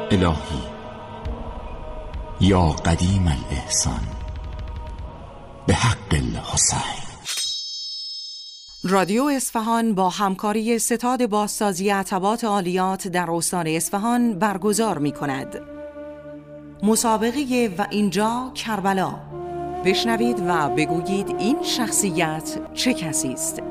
الهی یا قدیم الاحسان به حق الحسین. رادیو اصفهان با همکاری ستاد بازسازی عتبات عالیات در استان اصفهان برگزار می‌کند. مسابقه و اینجا کربلا. بشنوید و بگویید این شخصیت چه کسی است؟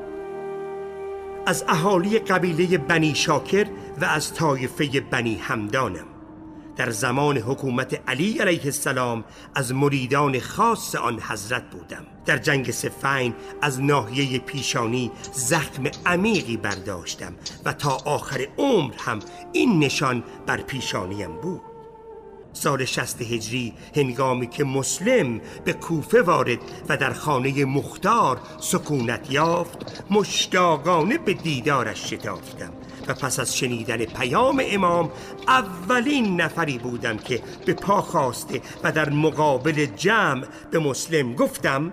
از اهالی قبیله بنی شاکر و از طایفه بنی همدانم. در زمان حکومت علی علیه السلام از مریدان خاص آن حضرت بودم. در جنگ صفین از ناحیه پیشانی زخم عمیقی برداشتم و تا آخر عمر هم این نشان بر پیشانیم بود. سال 60 هجری هنگامی که مسلم به کوفه وارد و در خانه مختار سکونت یافت، مشتاقانه به دیدارش شتافتم و پس از شنیدن پیام امام اولین نفری بودم که به پا خواسته و در مقابل جمع به مسلم گفتم: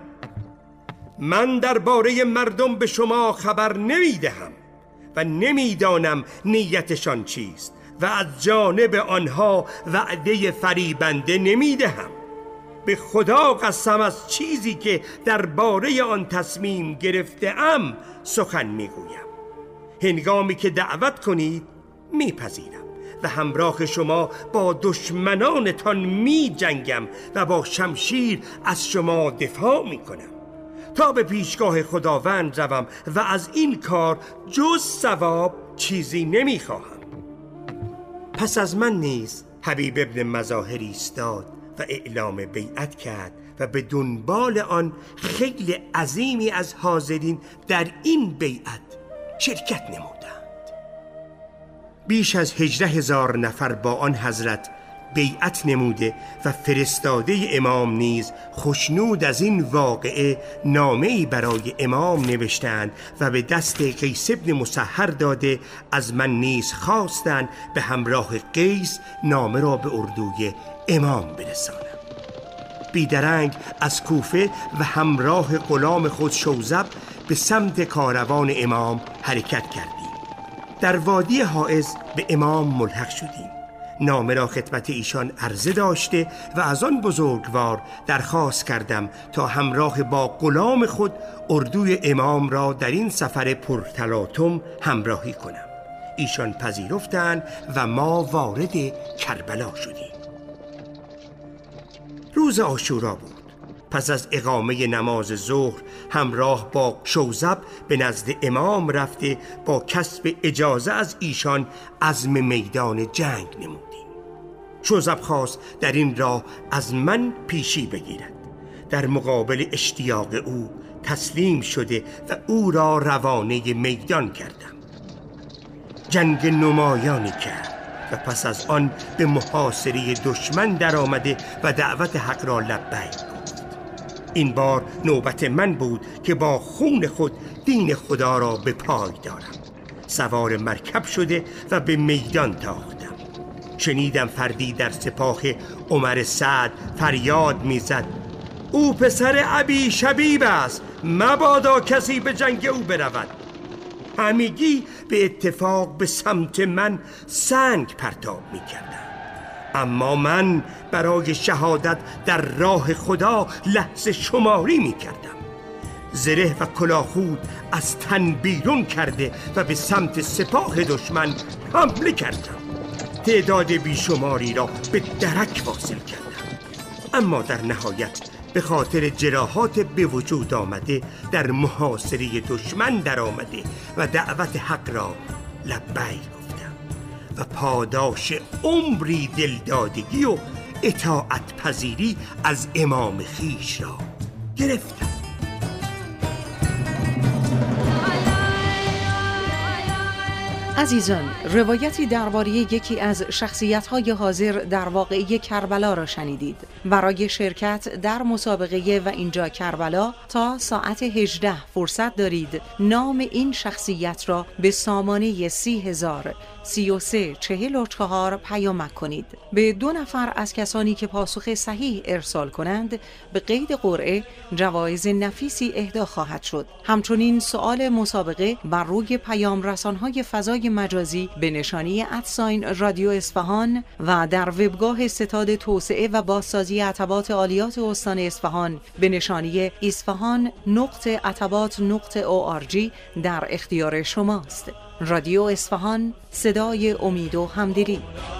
من درباره مردم به شما خبر نمیدهم و نمیدانم نیتشان چیست و از جانب آنها وعده فریبنده نمیدهم. به خدا قسم از چیزی که درباره آن تصمیم گرفته‌ام سخن میگویم. هنگامی که دعوت کنید میپذیرم و همراه شما با دشمنانتان میجنگم و با شمشیر از شما دفاع میکنم تا به پیشگاه خداوند روم و از این کار جز ثواب چیزی نمیخواهم. پس از من نیز حبیب ابن مظاهر ایستاد و اعلام بیعت کرد و به دنبال آن خیل عظیمی از حاضرین در این بیعت شرکت نمودند. بیش از 18,000 نفر با آن حضرت بیعت نموده و فرستاده امام نیز خوشنود از این واقعه نامه‌ای برای امام نوشتند و به دست قیس ابن مسحر داده از من نیز خواستند به همراه قیس نامه را به اردوی امام برسانم. بیدرنگ از کوفه و همراه غلام خود شوزب به سمت کاروان امام حرکت کردیم. در وادی حائز به امام ملحق شدیم. نامه را خدمت ایشان عرضه داشته و از آن بزرگوار درخواست کردم تا همراه با غلام خود اردوی امام را در این سفر پرتلاطم همراهی کنم. ایشان پذیرفتند و ما وارد کربلا شدیم. روز عاشورا بود. پس از اقامه نماز ظهر همراه با شوزب به نزد امام رفته با کسب اجازه از ایشان عزم میدان جنگ نمودیم. شوزب خواست در این راه از من پیشی بگیرد. در مقابل اشتیاق او تسلیم شده و او را روانه میدان کردم. جنگ نمایانی کرد و پس از آن به محاصره دشمن در آمده و دعوت حق را لبیک گفت. این بار نوبت من بود که با خون خود دین خدا را به پای دارم. سوار مرکب شده و به میدان تاختم. شنیدم فردی در سپاه عمر سعد فریاد میزد: او پسر ابی شبیب است، مبادا کسی به جنگ او برود. همگی به اتفاق به سمت من سنگ پرتاب می‌کردند، اما من برای شهادت در راه خدا لحظه شماری می‌کردم. زره و کلاهخود از تن بیرون کرده و به سمت سپاه دشمن حمله کردم. تعداد بیشماری را به درک واصل کردم، اما در نهایت به خاطر جراحات به وجود آمده در محاصره دشمن در آمده و دعوت حق را لبیک گفتم و پاداش عمری دلدادگی و اطاعت پذیری از امام خیش را گرفتم. عزیزان، روایتی درباره یکی از شخصیت‌های حاضر در واقعه کربلا را شنیدید. برای شرکت در مسابقه و اینجا کربلا تا ساعت 18 فرصت دارید. نام این شخصیت را به سامانه 30,033,44 پیامک کنید. به 2 نفر از کسانی که پاسخ صحیح ارسال کنند به قید قرعه جوایز نفیسی اهدا خواهد شد. همچنین سؤال مسابقه بر روی پیام رسان‌های فضای های مجازی به نشانی @رادیو اصفهان و در وبگاه ستاد توسعه و بازسازی عتبات عالیات استان اصفهان به نشانی isfahan.atabat.org در اختیار شماست. رادیو اصفهان، صدای امید و همدلی.